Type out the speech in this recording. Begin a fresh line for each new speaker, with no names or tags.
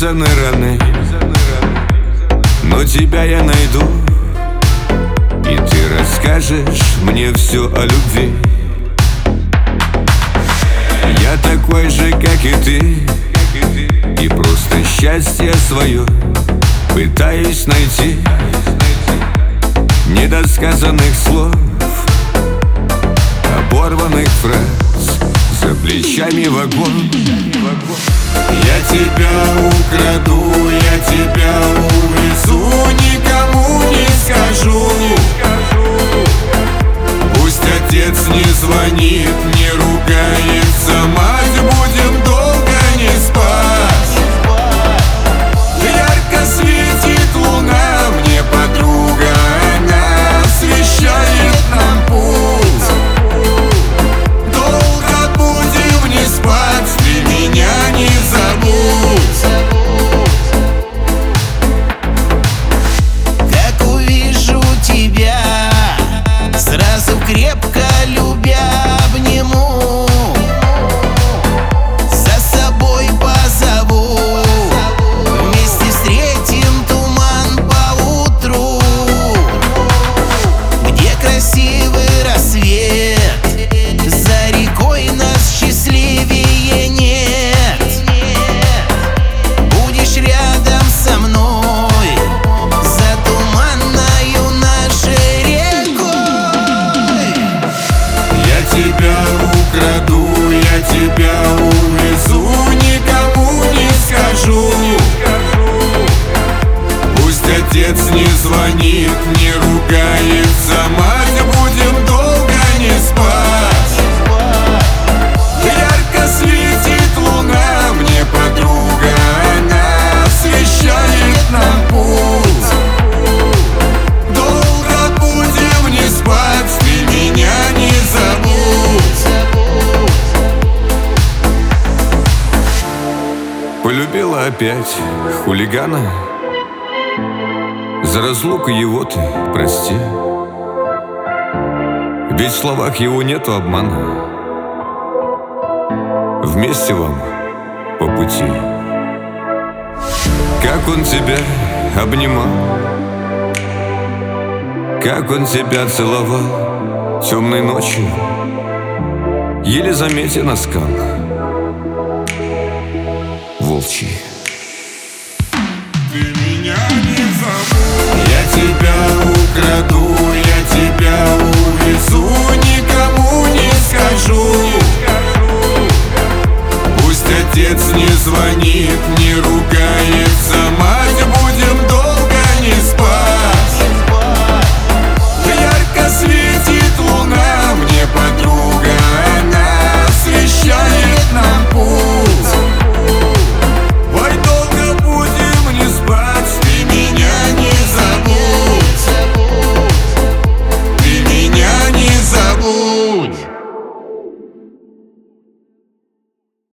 вырезаны раны, но тебя я найду, и ты расскажешь мне все о любви. Я такой же, как и ты, и просто счастье свое пытаюсь найти. Недосказанных слов, оборванных фраз, за плечами вагон. Я тебя украду, я тебя увезу, никому не скажу. Пусть отец не звонит, не ругается мать, будем долго не спать. Ярко светит луна, мне подруга, она освещает нам путь. Долго будем не спать, ты меня не забудь.
Как увижу тебя, сразу крепко любя обниму, за собой позову, вместе встретим туман поутру, где красивый рассвет, за рекой нас счастливее нет. Будешь рядом со мной, за туманною нашей рекой.
Я тебя украду, я тебя увезу, никому не скажу. Пусть отец не звонит, не ругается мать, будем долго не спать. Ярко светит луна, мне подруга, она освещает нам путь. Долго будем не спать, ты меня не забудь. Полюбила опять хулигана, за разлуку его ты прости, ведь в словах его нету обмана. Вместе вам по пути. Как он тебя обнимал, как он тебя целовал темной ночью, еле заметен оскал волчий. Ты меня не забудь. Я тебя украду, я тебя увезу, никому не скажу. Пусть отец не звонит, не ругается